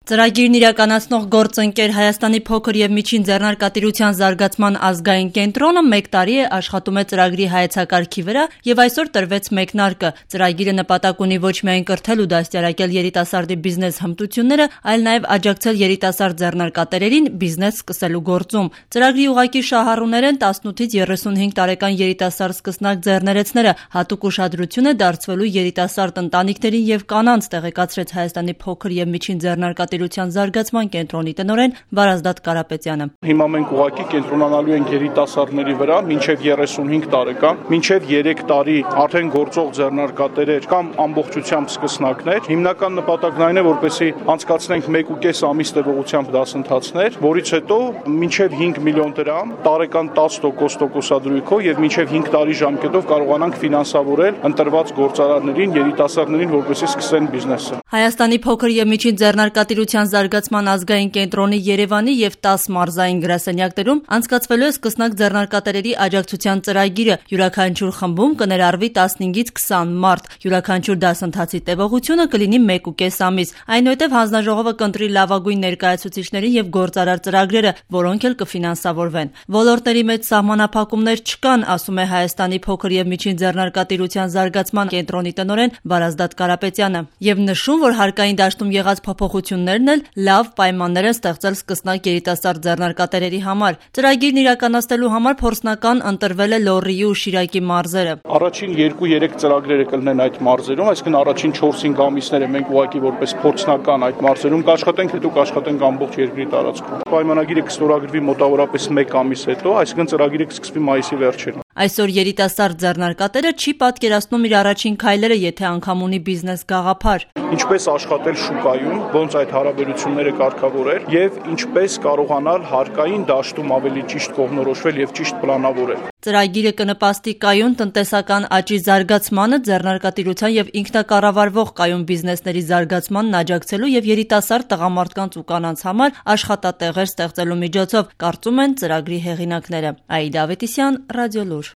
Ծրագիրն իրականացնող գործընկեր Հայաստանի փոքր և միջին ձեռնարկատիրության զարգացման ազգային կենտրոնը 1 տարի է աշխատում է ծրագրի հայեցակարգի վրա և այսօր տրվեց մեկնարկը։ Ծրագիրը նպատակ ունի ոչ միայն կրթել ու դաստիարակել երիտասարդի բիզնես հմտությունները, այլ նաև աջակցել երիտասարդ ձեռնարկատերերին բիզնես սկսելու գործում։ Ծրագրի ուղղակի շահառուներ են 18-ից 35 տարեկան երիտասարդ սկսնակ ձեռներեցները։ Հատուկ ուշադրություն է դարձվելու երիտասարդ ընտանիքներին և կանանց, տեղեկացրեց Հայաստանի փոքր և միջին ձեռնարկատիրության զարգացման կենտրոնի տնօրեն Վարազդատ Կարապետյանը։ Հիմա մենք ուղղակի կենտրոնանալու ենք երիտասարդների վրա, մինչև 35 տարեկան, մինչև 3 տարի արդեն գործող ձեռնարկատերեր կամ ամբողջությամբ սկսնակներ։ Հիմնական նպատակն այն է, որպեսզի անցկացնենք 1.5 ամիս տևողությամբ դասընթացներ, որից հետո մինչև 5 միլիոն դրամ տարեկան 10% տոկոսադրույքով եւ մինչև 5 տարի ժամկետով կարողանանք ֆինանսավորել ընտրված գործարարներին, երիտասարդներին, որպեսզի սկսեն բիզնեսը։ Հայաստանի փոքր և միջին ձեռնարկատիրության զարգացման ազգային կենտրոնի Երևանի և 10 մարզային գրասենյակներում անցկացվելու է սկսնակ ձեռնարկատերերի աջակցության ծրագիրը։ Յուրաքանչյուր խմբում կներառվի 15-ից 20 մարդ։ Յուրաքանչյուր դասընթացի տևողությունը կլինի 1.5 ամիս։ Այնուհետև հանձնաժողովը կընտրի լավագույն ներկայացուցիչներին և գործարար ծրագրերը, որոնք էլ կֆինանսավորվեն։ Ոլորտների մեջ սահմանափակումներ չկան, ասում է Հայաստանի փոքր և միջին ձեռնարկատիրության զարգացման կենտրոնի տնօրեն Վարազդատ Կարապետյանը և նշում, որ հարկային դաշտում եղած փոփոխություններն էլ լավ պայմաններ են ստեղծել սկսնակ երիտասարդ ձեռնարկատերերի համար։ Ծրագիրն իրականացնելու համար փորձնական ընտրվել է Լոռիի ու Շիրակի մարզերը։ Առաջին 2-3 ծրագրերը կլինեն այդ մարզերում, այսինքն առաջին 4-5 ամիսները մենք ուղղակի որպես փորձնական այդ մարզերում կաշխատենք, հետո կաշխատենք ամբողջ երկրի տարածքում։ Պայմանագիրը կստորագրվի մոտավորապես 1 ամիս հետո, այսինքն ծրագիրը կսկսվի մայիսի վերջերին։ Այսօր երիտասարդ ձեռնարկատերը չի պատկերացնում իր առաջին քայլերը, եթե անգամ ունի բիզնես գաղափար։ Ինչպես աշխատել շուկայում, ոնց այդ հարաբերությունները կարգավորել եւ ինչպես կարողանալ հարկային դաշտում ավելի ճիշտ կողմնորոշվել եւ ճիշտ պլանավորել։ Ծրագիրը կնպաստի կայուն տնտեսական աճի զարգացմանը, ձեռնարկատիրության եւ ինքնակառավարվող կայուն բիզնեսների զարգացմանն աջակցելու եւ երիտասարդ տղամարդկանց ու կանանց համար աշխատատեղեր ստեղծելու միջոցով, կարծում են ծրագրի հեղինակները։ Աիդա Ավետիսյան, Ռադիոլուր։